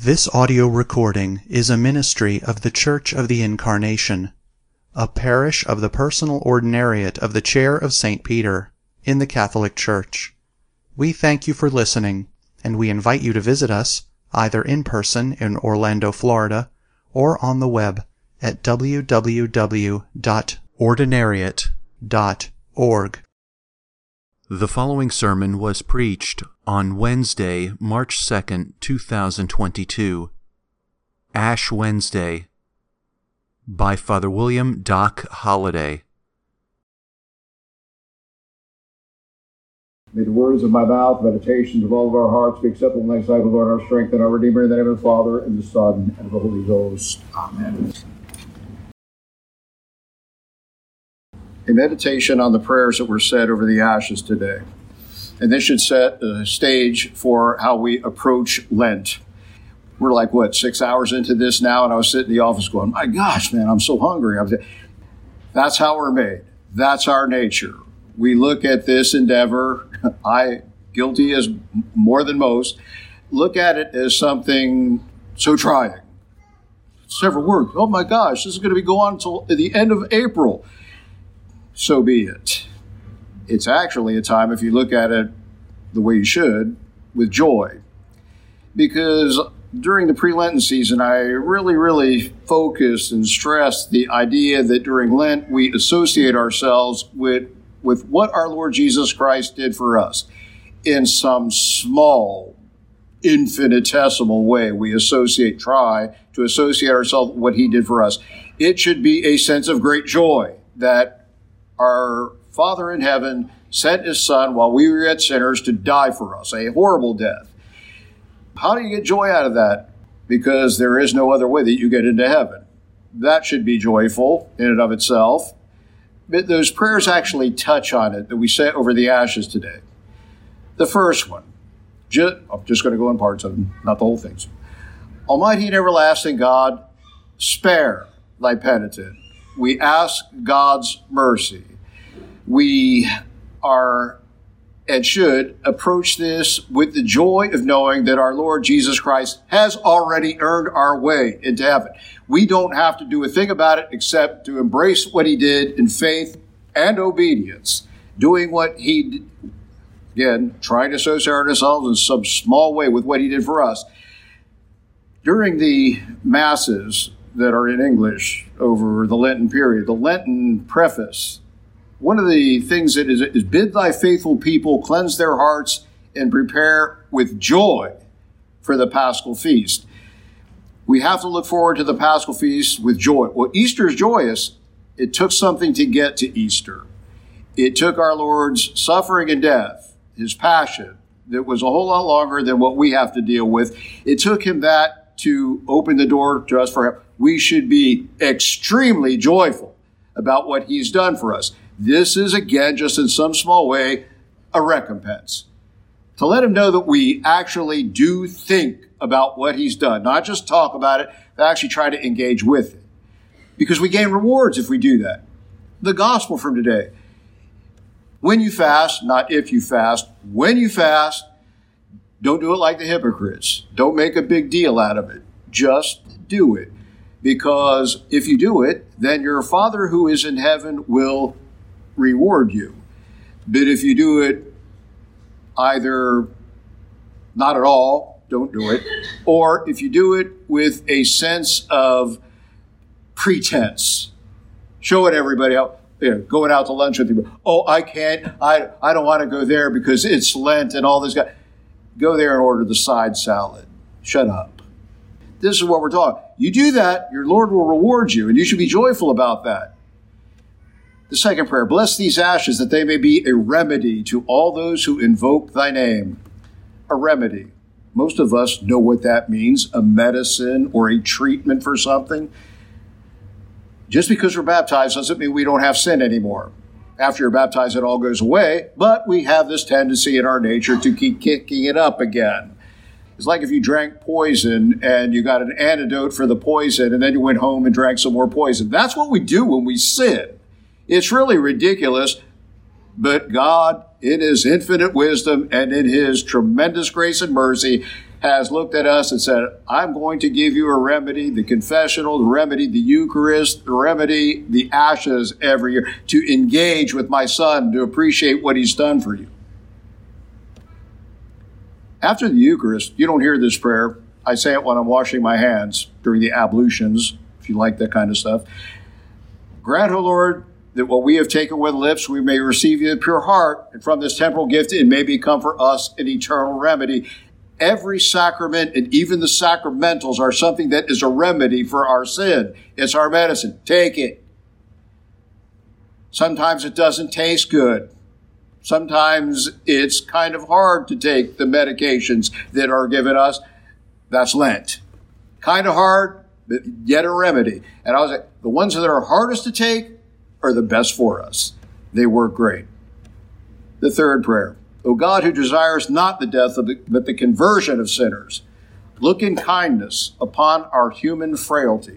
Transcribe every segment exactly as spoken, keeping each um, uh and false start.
This audio recording is a ministry of the Church of the Incarnation, a parish of the Personal Ordinariate of the Chair of Saint Peter in the Catholic Church. We thank you for listening, and we invite you to visit us either in person in Orlando, Florida, or on the web at w w w dot ordinariate dot org. The following sermon was preached on Wednesday, March second, two thousand twenty-two, Ash Wednesday, by Father William Doc Holliday. May the words of my mouth, meditations of all of our hearts be acceptable in thy sight, O Lord, our strength and our Redeemer, in the name of the Father, and the Son, and of the Holy Ghost. Amen. A meditation on the prayers that were said over the ashes today. And this should set the stage for how we approach Lent. We're like, what, six hours into this now? And I was sitting in the office going, my gosh, man, I'm so hungry. I'm That's how we're made. That's our nature. We look at this endeavor, I, guilty as more than most, look at it as something so trying. Several words. Oh my gosh, this is going to be going on until the end of April. So be it. It's actually a time, if you look at it the way you should, with joy. Because during the pre-Lenten season, I really, really focused and stressed the idea that during Lent, we associate ourselves with, with what our Lord Jesus Christ did for us. In some small, infinitesimal way, we associate, try to associate ourselves with what he did for us. It should be a sense of great joy that our Father in heaven sent his Son while we were yet sinners to die for us, a horrible death. How do you get joy out of that? Because there is no other way that you get into heaven. That should be joyful in and of itself. But those prayers actually touch on it that we say over the ashes today. The first one, just, I'm just going to go in parts of them, not the whole things. Almighty and everlasting God, spare thy penitent. We ask God's mercy. We are and should approach this with the joy of knowing that our Lord Jesus Christ has already earned our way into heaven. We don't have to do a thing about it except to embrace what he did in faith and obedience, doing what he did, again, trying to associate ourselves in some small way with what he did for us. During the Masses that are in English over the Lenten period, the Lenten preface, one of the things that is, is bid thy faithful people cleanse their hearts and prepare with joy for the Paschal feast. We have to look forward to the Paschal feast with joy. Well, Easter is joyous. It took something to get to Easter. It took our Lord's suffering and death, his passion, that was a whole lot longer than what we have to deal with. It took him that to open the door to us for him. We should be extremely joyful about what he's done for us. This is, again, just in some small way, a recompense. To let him know that we actually do think about what he's done, not just talk about it, but actually try to engage with it. Because we gain rewards if we do that. The gospel from today. When you fast, not if you fast, when you fast, don't do it like the hypocrites. Don't make a big deal out of it. Just do it. Because if you do it, then your Father who is in heaven will reward you. But if you do it either not at all, don't do it, or if you do it with a sense of pretense, show it everybody out, you know, going out to lunch with you. Oh, I can't, I, I don't want to go there because it's Lent and all this guy. Go there and order the side salad. Shut up. This is what we're talking. You do that, your Lord will reward you, and you should be joyful about that. The second prayer, bless these ashes that they may be a remedy to all those who invoke thy name. A remedy. Most of us know what that means, a medicine or a treatment for something. Just because we're baptized doesn't mean we don't have sin anymore. After you're baptized, it all goes away, but we have this tendency in our nature to keep kicking it up again. It's like if you drank poison and you got an antidote for the poison and then you went home and drank some more poison. That's what we do when we sin. It's really ridiculous, but God, in his infinite wisdom and in his tremendous grace and mercy, has looked at us and said, I'm going to give you a remedy, the confessional, the remedy, the Eucharist, the remedy, the ashes every year, to engage with my son, to appreciate what he's done for you. After the Eucharist, you don't hear this prayer. I say it when I'm washing my hands during the ablutions, if you like that kind of stuff. Grant, O Lord, that what we have taken with lips, we may receive you in pure heart, and from this temporal gift it may become for us an eternal remedy. Every sacrament and even the sacramentals are something that is a remedy for our sin. It's our medicine. Take it. Sometimes it doesn't taste good. Sometimes it's kind of hard to take the medications that are given us. That's Lent. Kind of hard, but yet a remedy. And I was like, the ones that are hardest to take are the best for us. They work great. The third prayer. O God, who desires not the death of the, but the conversion of sinners, look in kindness upon our human frailty.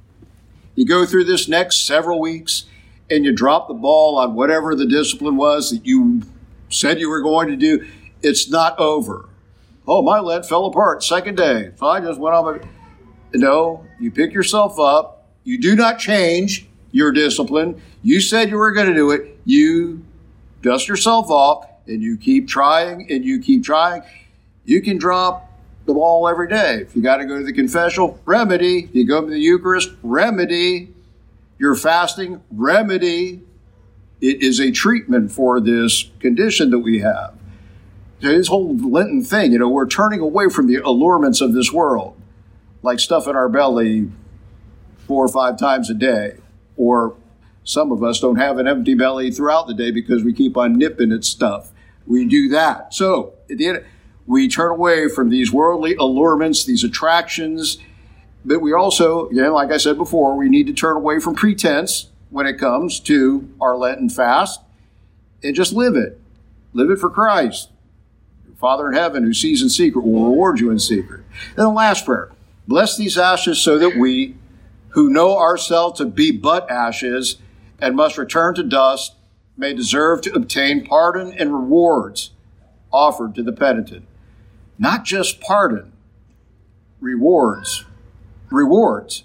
You go through this next several weeks and you drop the ball on whatever the discipline was that you said you were going to do. It's not over. Oh, my Lent fell apart second day, so I just went on my... No, you pick yourself up. You do not change your discipline. You said you were going to do it. You dust yourself off. And you keep trying, and you keep trying. You can drop the ball every day. If you got to go to the confessional, remedy. You go to the Eucharist, remedy. You're fasting, remedy. It is a treatment for this condition that we have. This whole Lenten thing, you know, we're turning away from the allurements of this world, like stuff in our belly four or five times a day, or some of us don't have an empty belly throughout the day because we keep on nipping at stuff. We do that. So at the end, we turn away from these worldly allurements, these attractions, but we also, again, like I said before, we need to turn away from pretense when it comes to our Lenten fast and just live it. Live it for Christ. Your Father in heaven who sees in secret will reward you in secret. Then the last prayer. Bless these ashes so that we, who know ourselves to be but ashes and must return to dust, may deserve to obtain pardon and rewards offered to the penitent. Not just pardon, rewards. Rewards.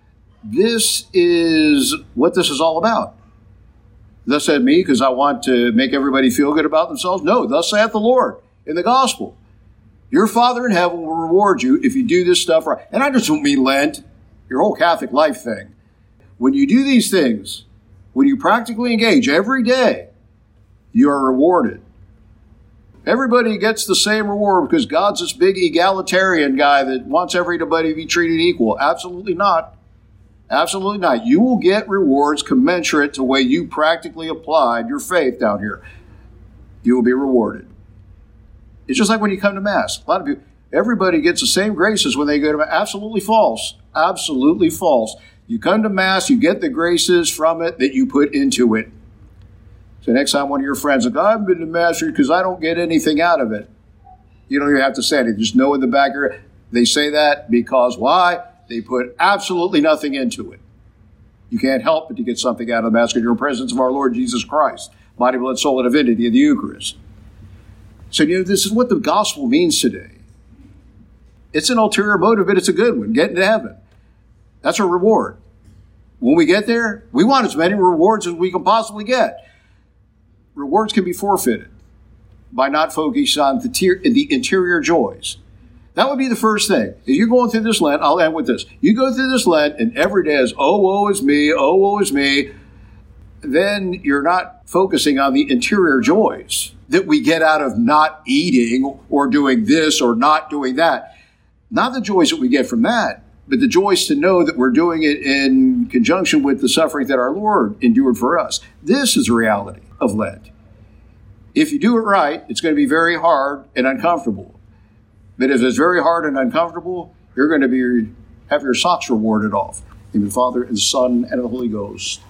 This is what this is all about. Thus said me, because I want to make everybody feel good about themselves. No, thus saith the Lord in the gospel. Your Father in heaven will reward you if you do this stuff right. And I just don't mean Lent, your whole Catholic life thing. When you do these things, when you practically engage every day, you are rewarded. Everybody gets the same reward because God's this big egalitarian guy that wants everybody to be treated equal. Absolutely not. Absolutely not. You will get rewards commensurate to the way you practically applied your faith down here. You will be rewarded. It's just like when you come to Mass. A lot of people, everybody gets the same graces when they go to Mass. Absolutely false. Absolutely false. You come to Mass, you get the graces from it that you put into it. So next time one of your friends says, I haven't been to Mass because I don't get anything out of it. You don't even have to say anything. Just know in the back of your head. They say that because why? They put absolutely nothing into it. You can't help but to get something out of the Mass because you're in the presence of our Lord Jesus Christ, body, blood, soul, and divinity of the Eucharist. So, you know, this is what the gospel means today. It's an ulterior motive, but it's a good one. Getting to heaven. That's a reward. When we get there, we want as many rewards as we can possibly get. Rewards can be forfeited by not focusing on the, ter- the interior joys. That would be the first thing. If you're going through this Lent, I'll end with this. You go through this Lent and every day is, oh, woe is me, oh, woe is me. Then you're not focusing on the interior joys that we get out of not eating or doing this or not doing that. Not the joys that we get from that, but the joys to know that we're doing it in conjunction with the suffering that our Lord endured for us. This is the reality of Lent. If you do it right, it's going to be very hard and uncomfortable. But if it's very hard and uncomfortable, you're going to be have your socks rewarded off. In the Father, and the Son, and the Holy Ghost.